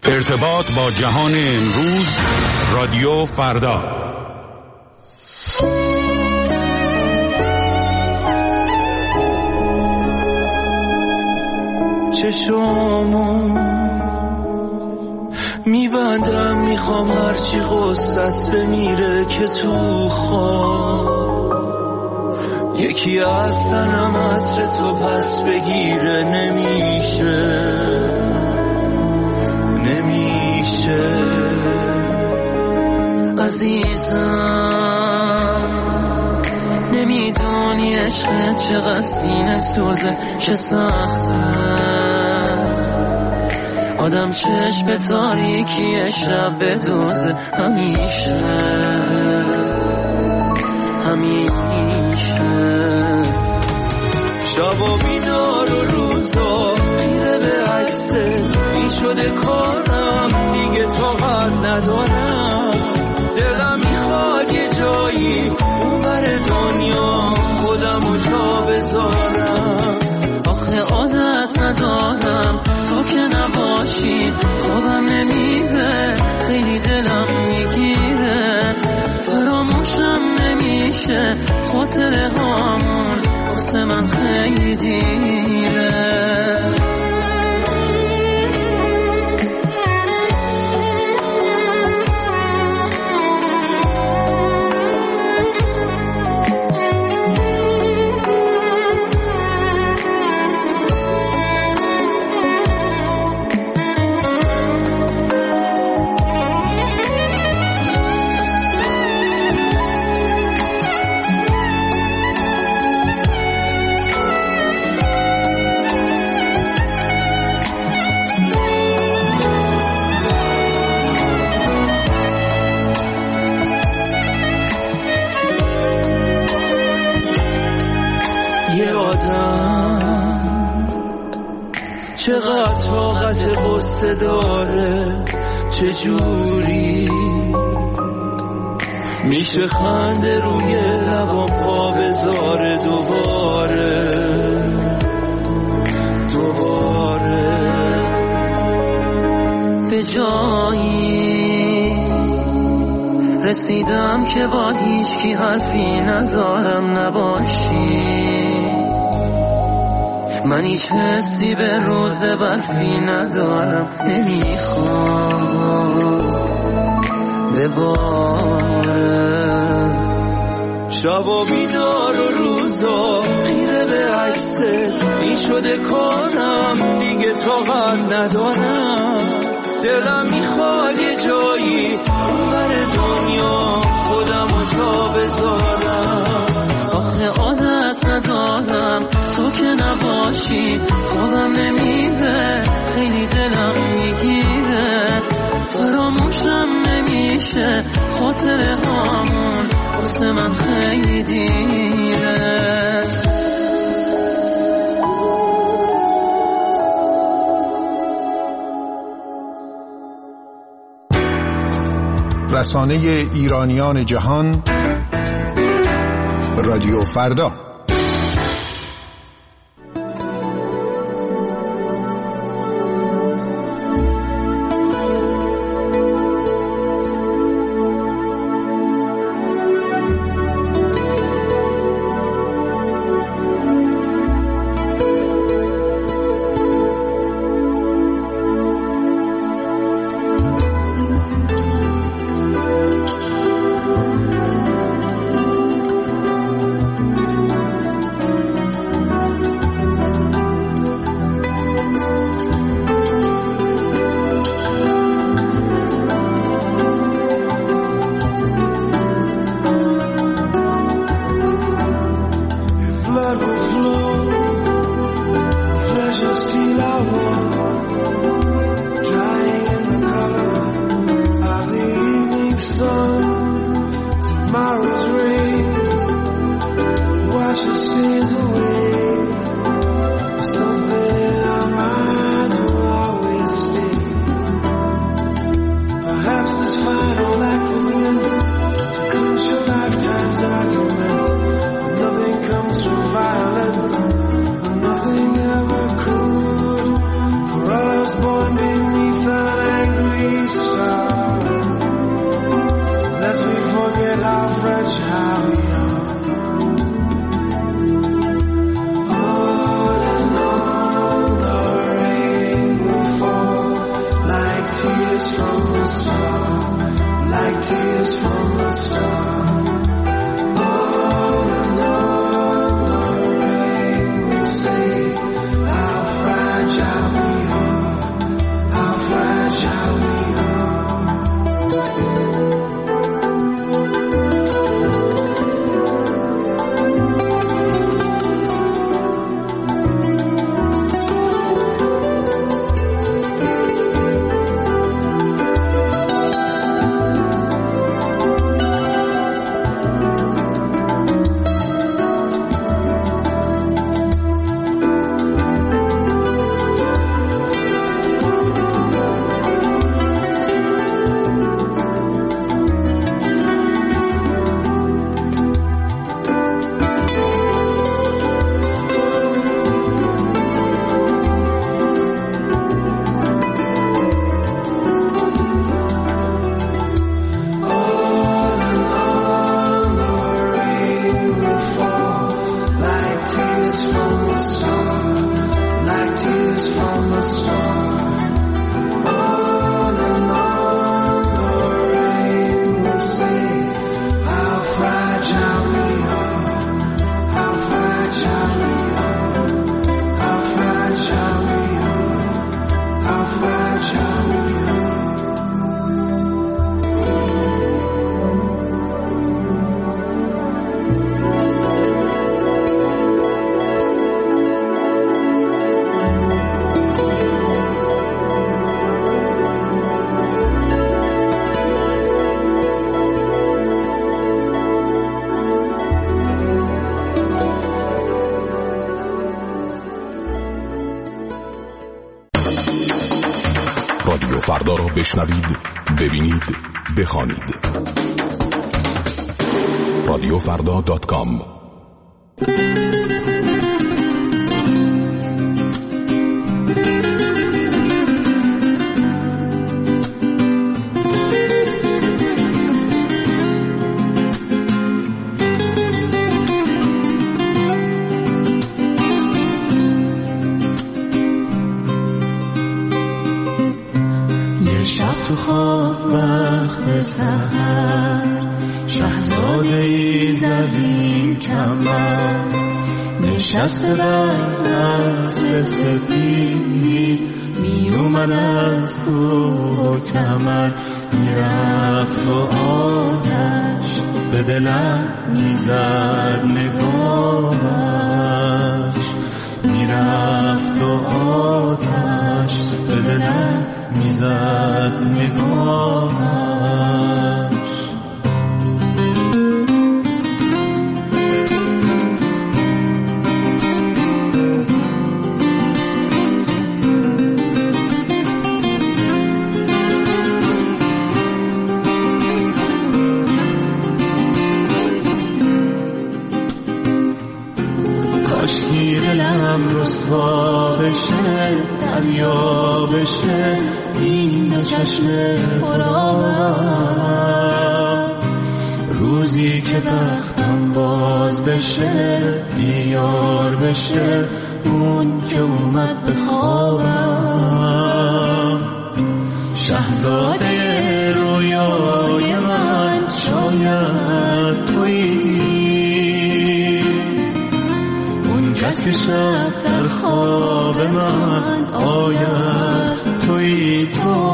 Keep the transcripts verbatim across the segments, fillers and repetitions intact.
ارتباط با جهان امروز، رادیو فردا. چشامو میبندم، میخوام هرچی غصت بمیره که تو خواب یکی از تنم عطر تو پس بگیره. نمیشه نمیشه عزیزم، نمیدونی عشقت چقدر سینه سوزه، چه سخته آدم چشم تاریکی شب بدوزه. همیشه همیشه شبا بیدار و روزا خیره به عکست، این شده کارم دیگه طاقت ندارم. دلم میخواد یه جایی اونور دنیا خودمو جا بذارم. آخه عادت ندارم تو که نباشی، خوابم نمیره، خیلی دلم میگیره، فراموشم نمیشه، خاطره هامون واسه من خیلی دیره. چقدر طاقت قصه داره، چجوری میشه خنده روی لبام پا بذاره دوباره دوباره. به جایی رسیدم که با هیچ کی حرفی ندارم نباشی، من هیچ حسی به روز برفی ندارم، نمیخوام بباره. شبا بیدار و روزا خیره به عکست، این شده کارم دیگه طاقت ندارم. دلم میخواد یه جایی اونور دنیا خودمو جا بذارم. آخه عادت ندارم تو که نباشی، خوابم نمیره، خیلی دلم میگیره، فراموشم نمیشه، خاطره هامون واسه من خیلی دیره. رسانه ایرانیان جهان، رادیو فردا. Born beneath an angry رادیو فردا را بشنوید، ببینید، بخوانید. رادیو فردا دات کام. تو خواب وقت سحر شهزاده ای زمین کمر نشسته بر اسب سپید می اومد از کوه و کمر میرفت و آتش به دلم میزد نگاهش میرفت و آتش به دلم میزد نگاهش. کاشکی دلم رسوا بشه دریا بشه این دو چشم پرآب روزی که بختم باز بشه بیار بشه اون که اومد به خوابم شهزاده رویای من شاید تویی اون کس که شب در خواب من آید توی تو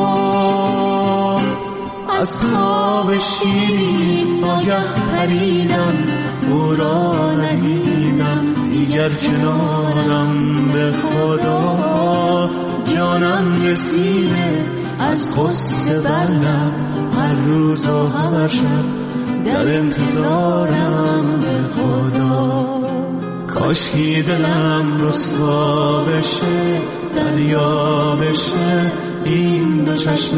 از خواب شیرین ناگه پریدم او را ندیدم دیگر کنارم به خدا جانم رسیده از قصه بردم هر روز و هر شب در انتظارم به خدا کاشکی دلم رسوا بشه دریا بشه این دو چشم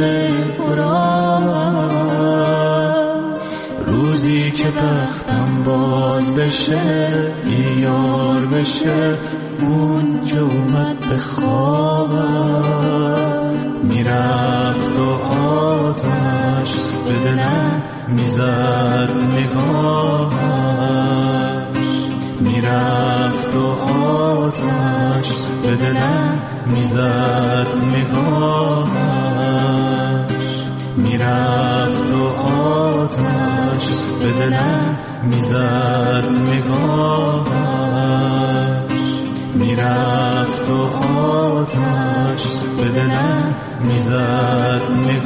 پرآب روزی که بختم باز بشه بیار بشه اون که اومد به خوابم میرفت و آتش به دلم میزد نگاهش میرفت و آتش به دلم میزد نگاهش میرفت و آتش به دلم میزد نگاهش، میرفت و آتش به دلم میزد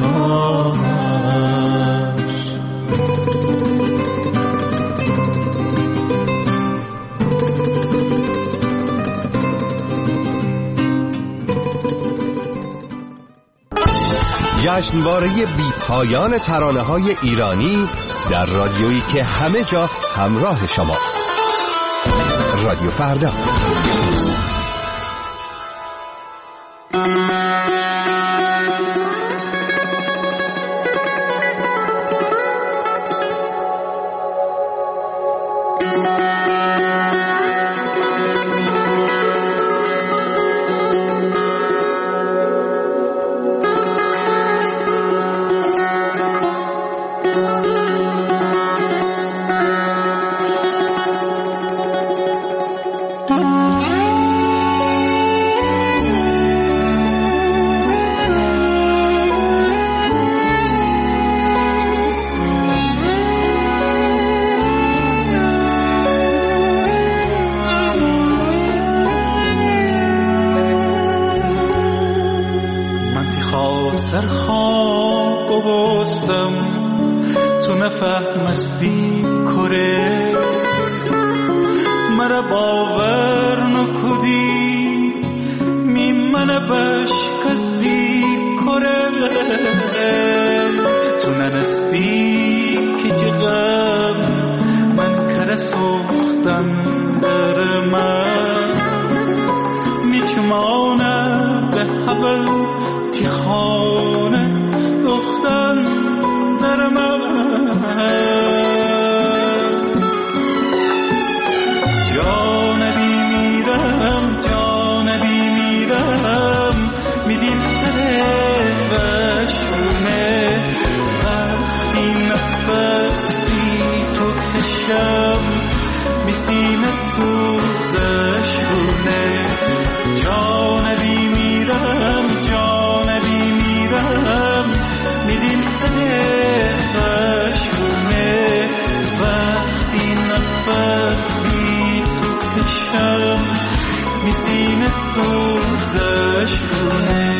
نگاهش. جشنواره بی پایان ترانه‌های ایرانی در رادیویی که همه جا همراه شماست. رادیو فردا. در خواب بستم تو نفهمستی کره، مرا باور نکدی می من بشکستی کره، تو ننستی که جغم من کره سوختم در من، می چمانم به حبل خانه دختن در من، جانبی میرم جانبی میرم میدیم تره بشونه، وقتی نفس بی تو کشم میسینه سوزشونه، جانبی میرم جانبی میرم میدیم تله بشونه، وقتی نفس بی تو کشم میسینه سوزشونه.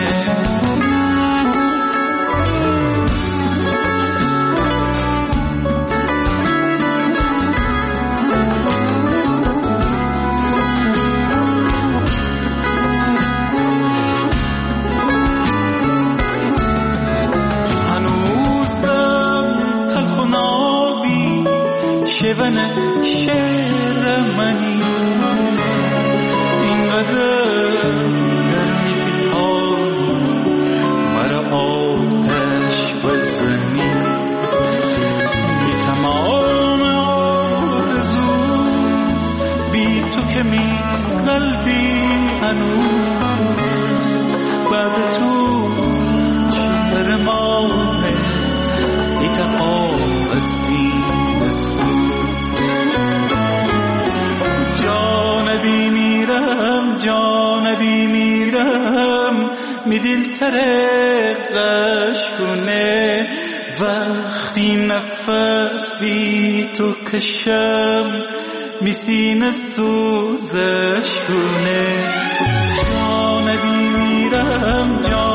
شون شعر منی اینقدر گرمی فتانی مرا آتش بزنی، بی تمام آرزو بی تو که می قلبی هنوز بعد تو چهر ماه ایتقام سینه سو، جانبی میرم جانبی میرم می دل تره غشگونه، وقتی نفس بی تو کشم می سینه سوزشونه، جانبی میرم جانبی